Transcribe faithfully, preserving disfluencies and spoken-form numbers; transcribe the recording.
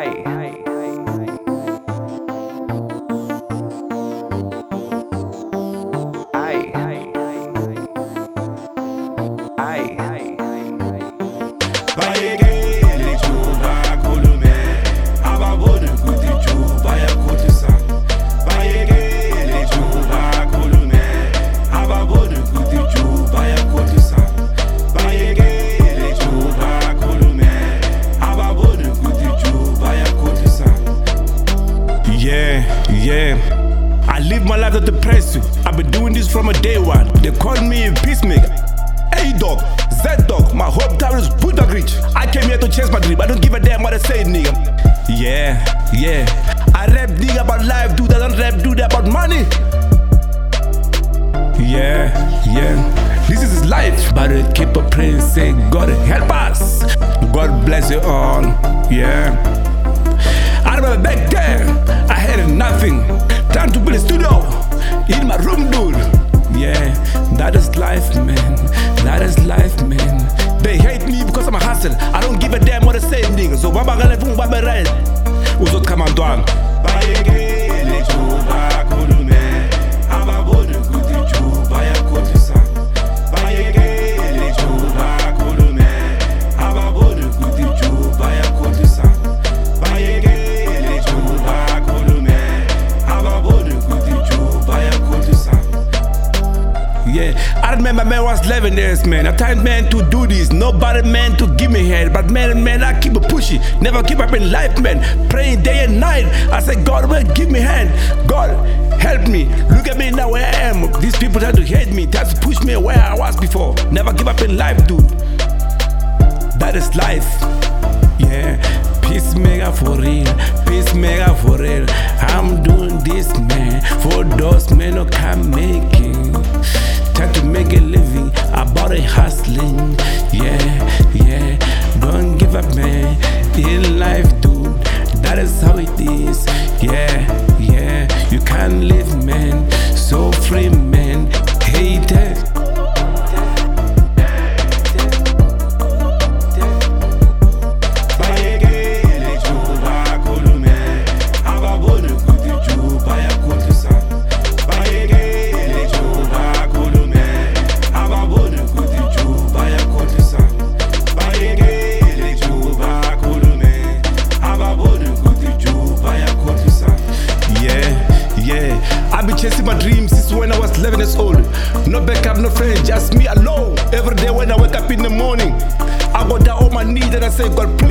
Yeah, I live my life to depress you. I've been doing this from a day one. They call me a peacemaker. A-Dog, Z-Dog, my hometown is Buddha Rich. I came here to chase my dream. I don't give a damn what I say, nigga. Yeah, yeah. I rap nigga about life, dude. I don't rap dude about money. Yeah, yeah. This is his life. But I keep a praying, say, God help us. God bless you all. Yeah. I remember back there, I had nothing. Time to build a studio in my room, dude. Yeah, that is life, man. That is life, man. They hate me because I'm a hustle. I don't give a damn what I say, nigga. So why am I gonna do what I write? Uzot come on, Duan. Yeah, I remember man was eleven years, man. I tried man to do this, nobody man to give me head. But man, man, I keep pushing, never give up in life, man. Praying day and night. I said, God, man, give me hand. God, help me. Look at me now where I am. These people try to hate me, try to push me where I was before. Never give up in life, dude. That is life. Yeah, peacemaker for real, peacemaker for real. I'm doing this, man, for those men who can't make it. Try to make a living, about a hustling. Yeah, yeah, don't give up, man. In life, dude, that is how it is. Yeah, yeah, you can't live, man, so free, man. Hate it. I've been chasing my dreams since when I was eleven years old. No backup, no friend, just me alone. Every day when I wake up in the morning, I go down on my knees and I say, God,